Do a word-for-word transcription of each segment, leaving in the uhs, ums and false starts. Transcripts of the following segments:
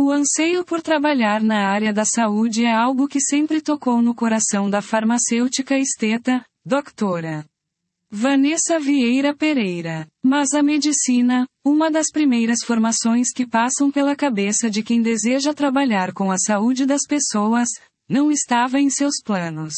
O anseio por trabalhar na área da saúde é algo que sempre tocou no coração da farmacêutica esteta, doutora Vanessa Vieira Pereira. Mas a medicina, uma das primeiras formações que passam pela cabeça de quem deseja trabalhar com a saúde das pessoas, não estava em seus planos.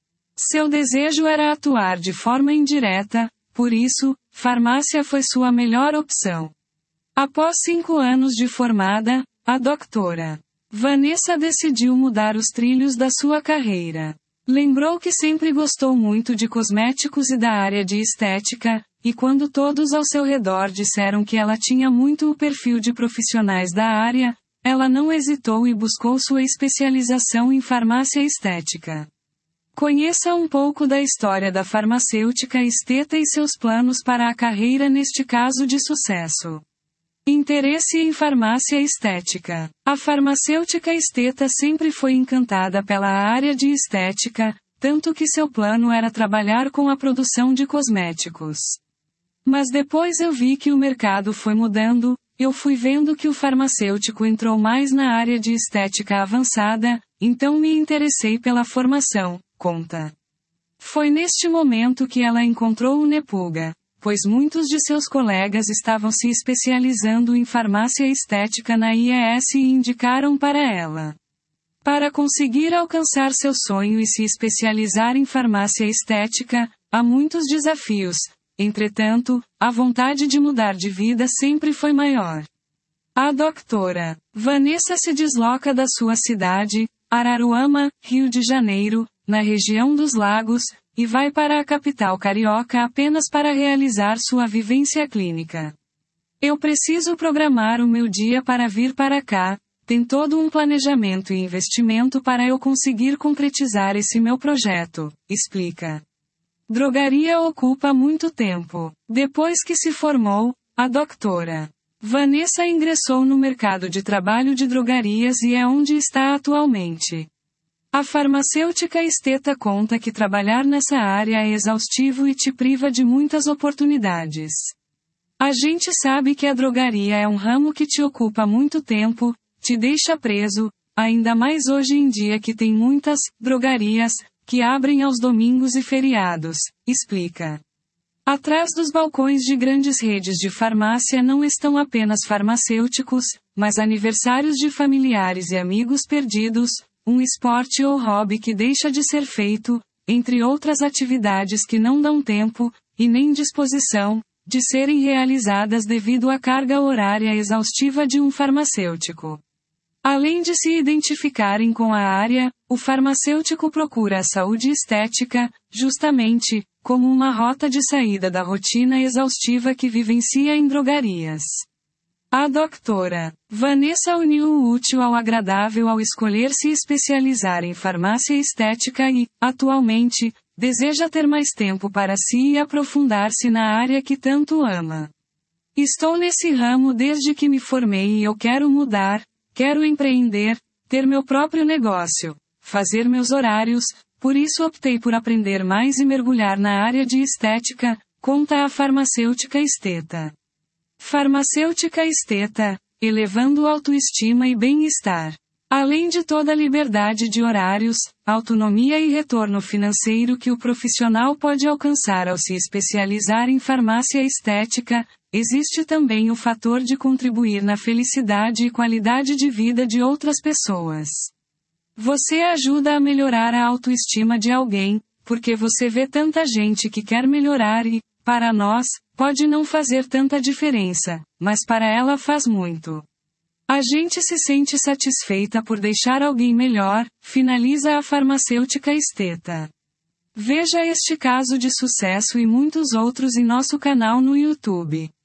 Seu desejo era atuar de forma indireta, por isso, farmácia foi sua melhor opção. Após cinco anos de formada, a doutora Vanessa decidiu mudar os trilhos da sua carreira. Lembrou que sempre gostou muito de cosméticos e da área de estética, e quando todos ao seu redor disseram que ela tinha muito o perfil de profissionais da área, ela não hesitou e buscou sua especialização em farmácia estética. Conheça um pouco da história da farmacêutica esteta e seus planos para a carreira neste caso de sucesso. Interesse em farmácia estética. A farmacêutica esteta sempre foi encantada pela área de estética, tanto que seu plano era trabalhar com a produção de cosméticos. Mas depois eu vi que o mercado foi mudando, eu fui vendo que o farmacêutico entrou mais na área de estética avançada, então me interessei pela formação, conta. Foi neste momento que ela encontrou o Nepuga, pois muitos de seus colegas estavam se especializando em farmácia estética na I E S e indicaram para ela. Para conseguir alcançar seu sonho e se especializar em farmácia estética, há muitos desafios, entretanto, a vontade de mudar de vida sempre foi maior. A doutora Vanessa se desloca da sua cidade, Araruama, Rio de Janeiro, na região dos Lagos, e vai para a capital carioca apenas para realizar sua vivência clínica. Eu preciso programar o meu dia para vir para cá, tem todo um planejamento e investimento para eu conseguir concretizar esse meu projeto, explica. Drogaria ocupa muito tempo. Depois que se formou, a doutora Vanessa ingressou no mercado de trabalho de drogarias e é onde está atualmente. A farmacêutica esteta conta que trabalhar nessa área é exaustivo e te priva de muitas oportunidades. A gente sabe que a drogaria é um ramo que te ocupa muito tempo, te deixa preso, ainda mais hoje em dia que tem muitas drogarias que abrem aos domingos e feriados, explica. Atrás dos balcões de grandes redes de farmácia não estão apenas farmacêuticos, mas aniversários de familiares e amigos perdidos, um esporte ou hobby que deixa de ser feito, entre outras atividades que não dão tempo, e nem disposição, de serem realizadas devido à carga horária exaustiva de um farmacêutico. Além de se identificarem com a área, o farmacêutico procura a saúde estética, justamente, como uma rota de saída da rotina exaustiva que vivencia em drogarias. A doutora Vanessa uniu o útil ao agradável ao escolher se especializar em farmácia estética e, atualmente, deseja ter mais tempo para si e aprofundar-se na área que tanto ama. Estou nesse ramo desde que me formei e eu quero mudar, quero empreender, ter meu próprio negócio, fazer meus horários, por isso optei por aprender mais e mergulhar na área de estética, conta a farmacêutica esteta. Farmacêutica esteta, elevando autoestima e bem-estar. Além de toda a liberdade de horários, autonomia e retorno financeiro que o profissional pode alcançar ao se especializar em farmácia estética, existe também o fator de contribuir na felicidade e qualidade de vida de outras pessoas. Você ajuda a melhorar a autoestima de alguém, porque você vê tanta gente que quer melhorar e, para nós, pode não fazer tanta diferença, mas para ela faz muito. A gente se sente satisfeita por deixar alguém melhor, finaliza a farmacêutica esteta. Veja este caso de sucesso e muitos outros em nosso canal no YouTube.